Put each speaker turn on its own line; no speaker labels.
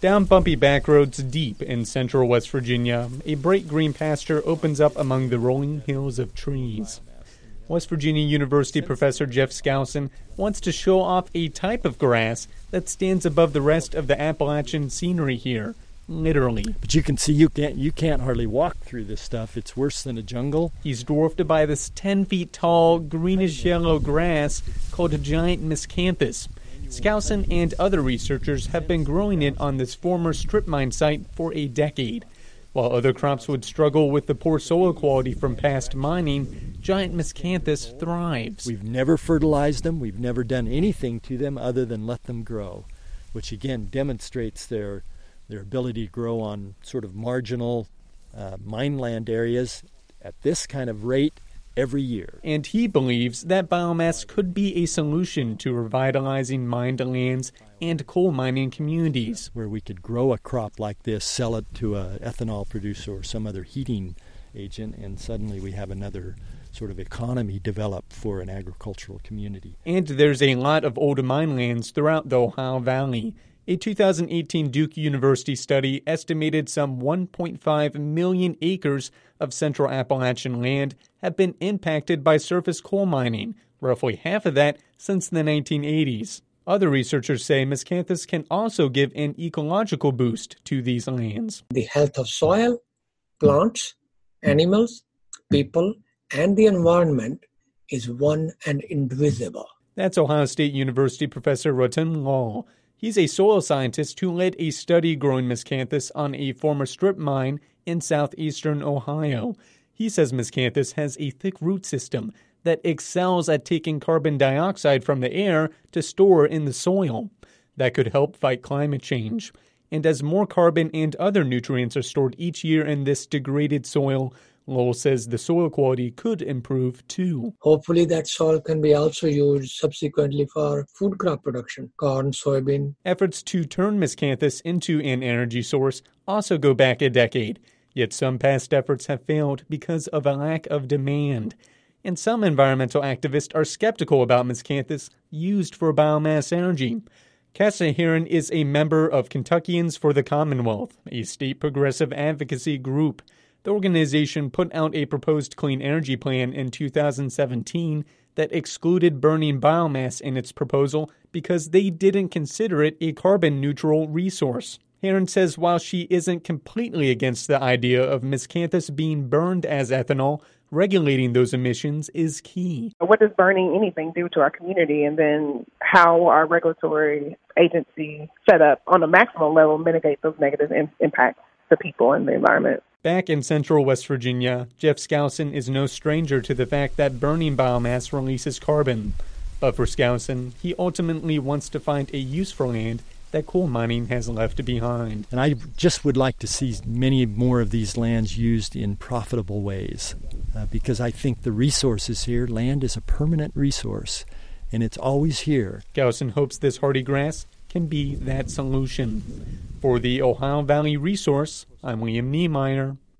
Down bumpy back roads deep in central West Virginia, a bright green pasture opens up among the rolling hills of trees. West Virginia University professor Jeff Skousen wants to show off a type of grass that stands above the rest of the Appalachian scenery here, literally.
But you can see you can't hardly walk through this stuff. It's worse than a jungle.
He's dwarfed by this 10 feet tall, greenish-yellow grass called a giant miscanthus. Skousen and other researchers have been growing it on this former strip mine site for a decade. While other crops would struggle with the poor soil quality from past mining, giant miscanthus thrives.
We've never fertilized them. We've never done anything to them other than let them grow, which again demonstrates their ability to grow on sort of marginal mineland areas at this kind of rate every year.
And he believes that biomass could be a solution to revitalizing mined lands and coal mining communities.
Where we could grow a crop like this, sell it to an ethanol producer or some other heating agent, and suddenly we have another sort of economy develop for an agricultural community.
And there's a lot of old mine lands throughout the Ohio Valley. A 2018 Duke University study estimated some 1.5 million acres of central Appalachian land have been impacted by surface coal mining, roughly half of that since the 1980s. Other researchers say miscanthus can also give an ecological boost to these lands.
The health of soil, plants, animals, people, and the environment is one and indivisible.
That's Ohio State University professor Rotun Lal. He's a soil scientist who led a study growing miscanthus on a former strip mine in southeastern Ohio. He says miscanthus has a thick root system that excels at taking carbon dioxide from the air to store in the soil. That could help fight climate change. And as more carbon and other nutrients are stored each year in this degraded soil, Lowell says the soil quality could improve too.
Hopefully that soil can be also used subsequently for food crop production, corn, soybean.
Efforts to turn miscanthus into an energy source also go back a decade, yet some past efforts have failed because of a lack of demand. And some environmental activists are skeptical about miscanthus used for biomass energy. Cassie Heron is a member of Kentuckians for the Commonwealth, a state progressive advocacy group. The organization put out a proposed clean energy plan in 2017 that excluded burning biomass in its proposal because they didn't consider it a carbon-neutral resource. Heron says while she isn't completely against the idea of miscanthus being burned as ethanol, regulating those emissions is key.
What does burning anything do to our community, and then how our regulatory agency set up on a maximum level mitigate those negative impacts to people and the environment?
Back in central West Virginia, Jeff Skousen is no stranger to the fact that burning biomass releases carbon. But for Skousen, he ultimately wants to find a use for land that coal mining has left behind.
And I just would like to see many more of these lands used in profitable ways because I think the resources here, land is a permanent resource, and it's always here.
Skousen hopes this hardy grass can be that solution. For the Ohio Valley Resource, I'm Liam Niemeyer.